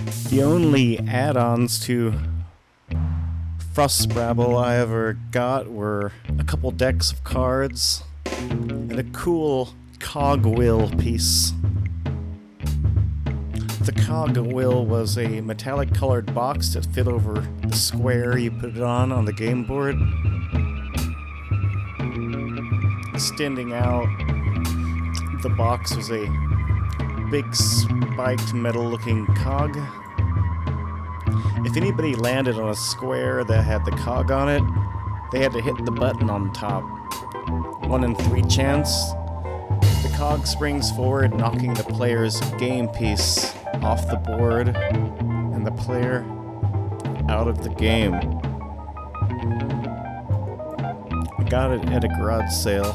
The only add-ons to Frostbrabble I ever got were a couple decks of cards and a cool cogwheel piece. The cogwheel was a metallic colored box that fit over the square you put it on the game board. Extending out the box was a big spiked metal looking cog. If anybody landed on a square that had the cog on it, they had to hit the button on top. 1 in 3 chance. The cog springs forward, knocking the player's game piece off the board and the player out of the game. I got it at a garage sale.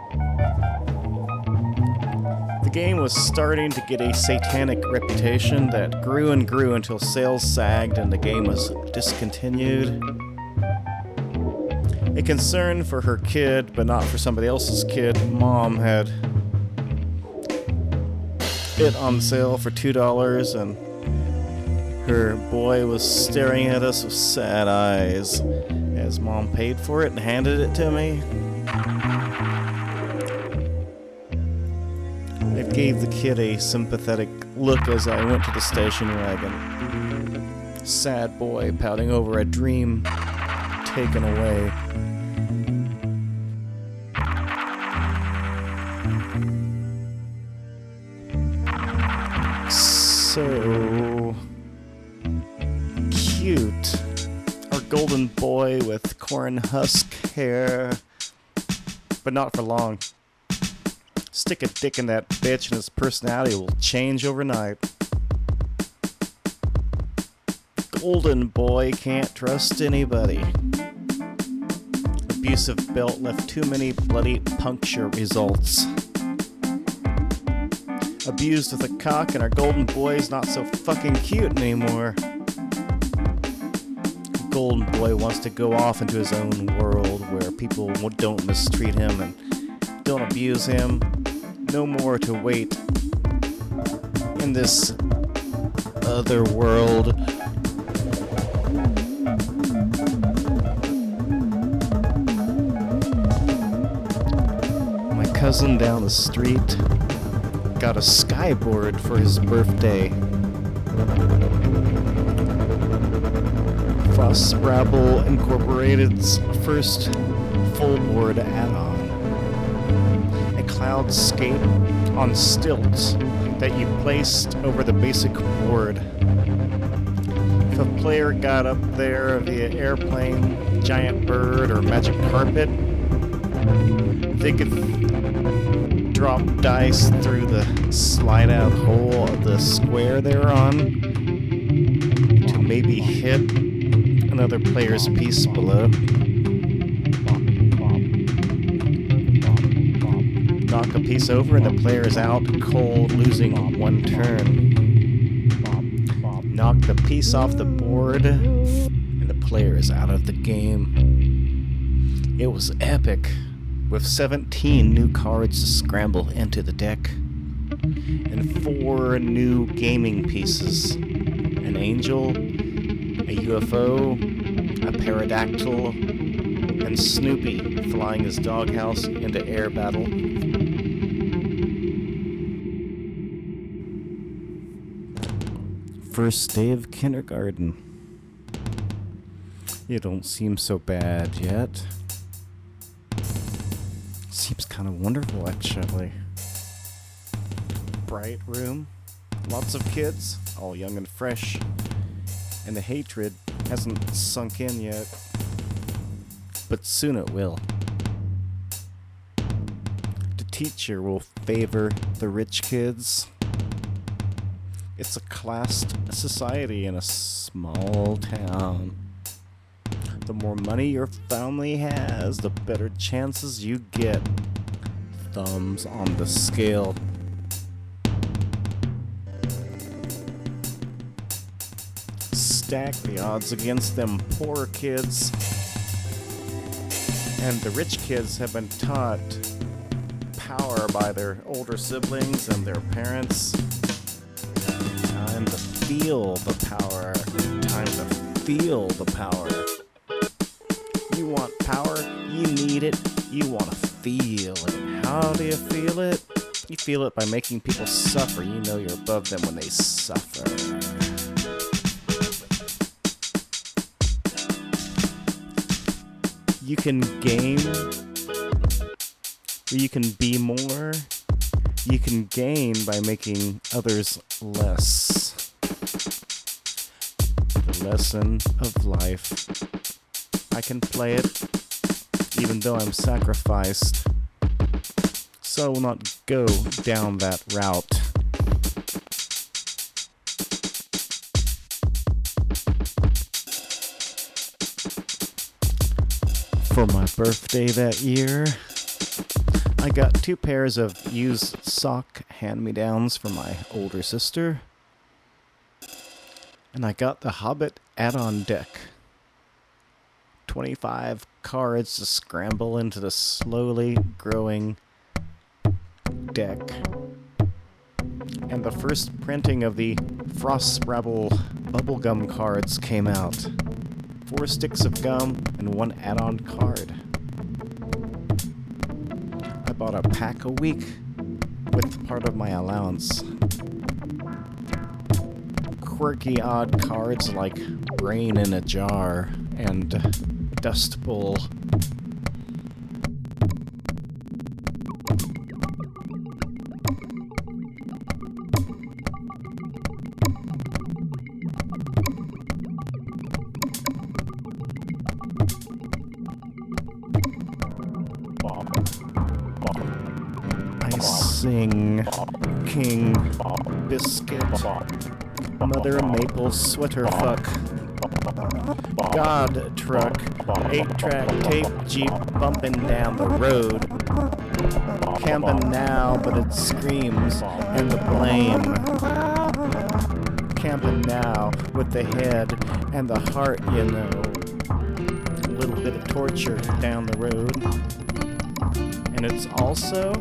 The game was starting to get a satanic reputation that grew and grew until sales sagged and the game was discontinued. A concern for her kid, but not for somebody else's kid, Mom had it on sale for $2 and her boy was staring at us with sad eyes as Mom paid for it and handed it to me. I gave the kid a sympathetic look as I went to the station wagon. Sad boy pouting over a dream taken away. So cute. Our golden boy with corn husk hair, but not for long. Stick a dick in that bitch and his personality will change overnight. Golden boy can't trust anybody. Abusive belt left too many bloody puncture results. Abused with a cock and our golden boy's not so fucking cute anymore. Golden boy wants to go off into his own world where people don't mistreat him and don't abuse him. No more to wait in this other world. My cousin down the street got a skyboard for his birthday. Frostbrabble Incorporated's first full board add-on. A cloudscape on stilts that you placed over the basic board. If a player got up there via airplane, giant bird, or magic carpet, they could drop dice through the slide-out hole of the square they're on to maybe hit another player's piece below. Knock a piece over and the player is out cold, losing 1 turn. Knock the piece off the board and the player is out of the game. It was epic, with 17 new cards to scramble into the deck, and 4 new gaming pieces. An angel, a UFO, a pterodactyl, and Snoopy flying his doghouse into air battle. First day of kindergarten. You don't seem so bad yet. Seems kind of wonderful, actually. Bright room, lots of kids, all young and fresh, and the hatred hasn't sunk in yet, but soon it will. The teacher will favor the rich kids. It's a classed society in a small town. The more money your family has, the better chances you get. Thumbs on the scale. Stack the odds against them poor kids. And the rich kids have been taught power by their older siblings and their parents. Time to feel the power. Time to feel the power. You want power? You need it. You want to feel it. How do you feel it? You feel it by making people suffer. You know you're above them when they suffer. You can game, or you can be more. You can gain by making others less. The lesson of life. I can play it, even though I'm sacrificed. So I will not go down that route. For my birthday that year, I got 2 pairs of used sock hand-me-downs from my older sister. And I got the Hobbit add-on deck. 25 cards to scramble into the slowly growing deck. And the first printing of the Frostbrabble bubblegum cards came out. 4 sticks of gum and 1 add-on card. I bought a pack a week with part of my allowance. Quirky odd cards like Brain in a Jar and Dust Bowl. I sing King Biscuit, Mother Maple Sweater Fuck, God Truck, 8-track tape Jeep bumping down the road, camping now but it screams and the blame, camping now with the head and the heart, you know, a little bit of torture down the road. And it's also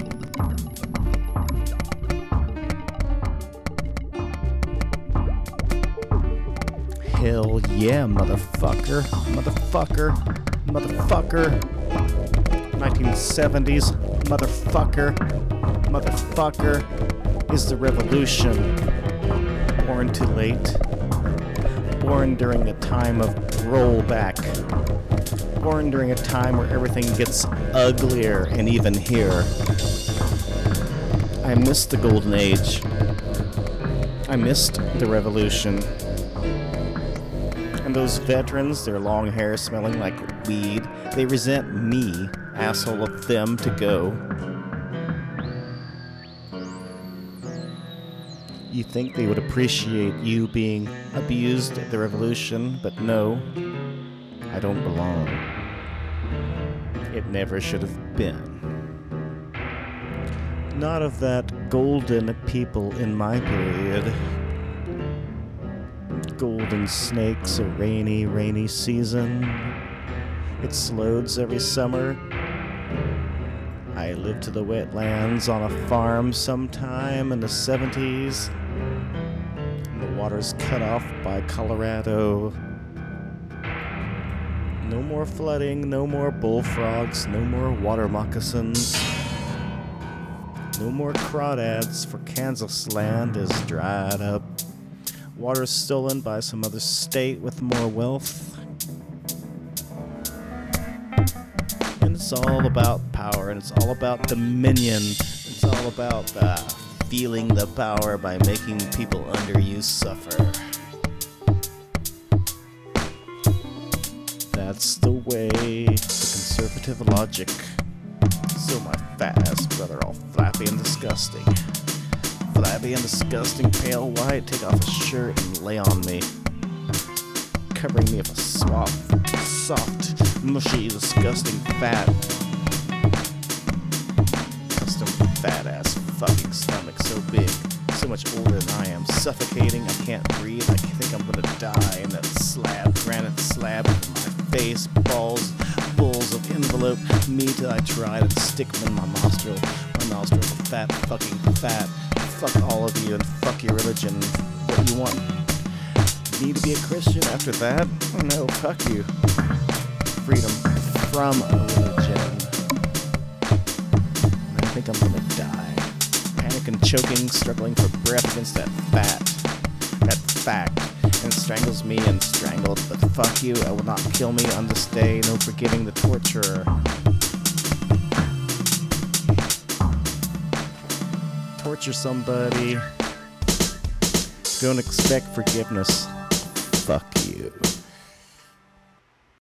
hell yeah, motherfucker, motherfucker, motherfucker, 1970s, motherfucker, motherfucker is the revolution. Born too late, born during a time of rollback, born during a time where everything gets uglier, and even here. I missed the golden age. I missed the revolution. And those veterans, their long hair smelling like weed, they resent me, asshole of them, to go. You think they would appreciate you being abused at the revolution, but no, I don't belong. It never should have been. Not of that golden people in my period. Golden snakes, a rainy, rainy season. It slows every summer. I lived to the wetlands on a farm sometime in the 70s. And the water's cut off by Colorado. No more flooding, no more bullfrogs, no more water moccasins. No more crawdads, for Kansas land is dried up. Water is stolen by some other state with more wealth. And it's all about power, and it's all about dominion. It's all about feeling the power by making people under you suffer. That's the way, the conservative logic. So my fat ass brother, all flappy and disgusting. Flabby and disgusting, pale white, take off his shirt and lay on me, covering me with a soft, mushy, disgusting fat, custom fat ass fucking stomach, so big, so much older than I am, suffocating, I can't breathe, I think I'm gonna die in that slab, granite slab with my face, balls, bowls of envelope, me till I tried and stick them in my nostril fat, fucking fat. Fuck all of you and fuck your religion. What you want me to be a Christian after that? Oh no, fuck you. Freedom from a religion. I think I'm gonna die. Panic and choking, struggling for breath against that fact. And strangles me and strangled, but fuck you, I will not kill me on this day, no forgiving the torturer. Torture somebody. Don't expect forgiveness. Fuck you.